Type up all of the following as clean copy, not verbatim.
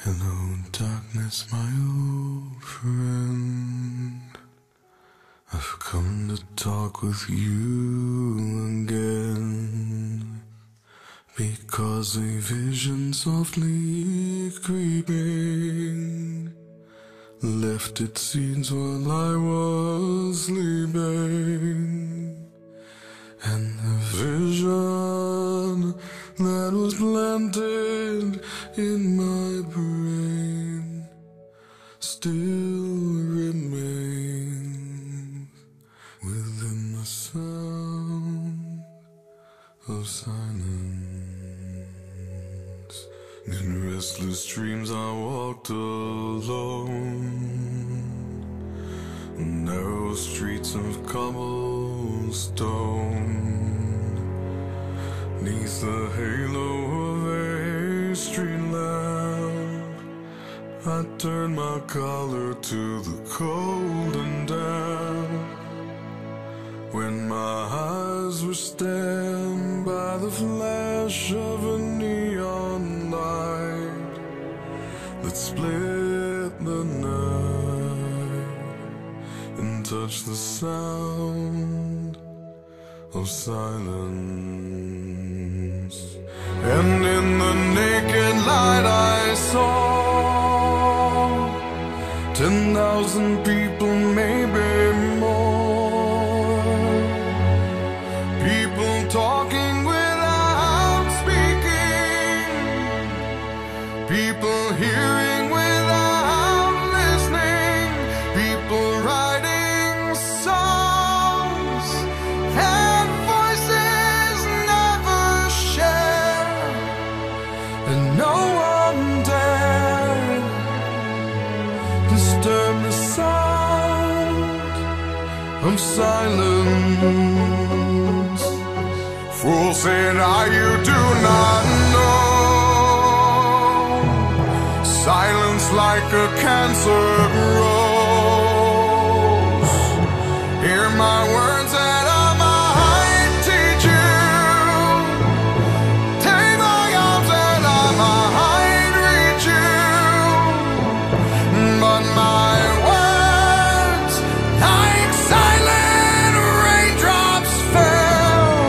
Hello, darkness, my old friend. I've come to talk with you again, because a vision softly creeping left its seeds while I was sleeping. And the vision that was planted in my brain still remains within the sound of silence. In restless dreams I walked alone, narrow streets of cobblestone, neath the halo of a street lamp. I turned my collar to the cold and damp, when my eyes were stabbed by the flash of a neon light that split the night and touched the sound of silence. And in the naked light I saw 10,000 people, maybe more, people talking without speaking, people hearing without listening, people writing songs that voices never share, and no one dared disturb the sound of silence. Fool, said I, you do not know, silence like a cancer grows. Hear my words that I might teach you, take my arms that I might reach you, but my words like silent raindrops fell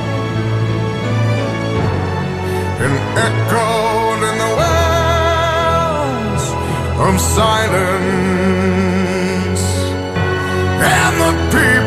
and echoed in the wells of silence. And the people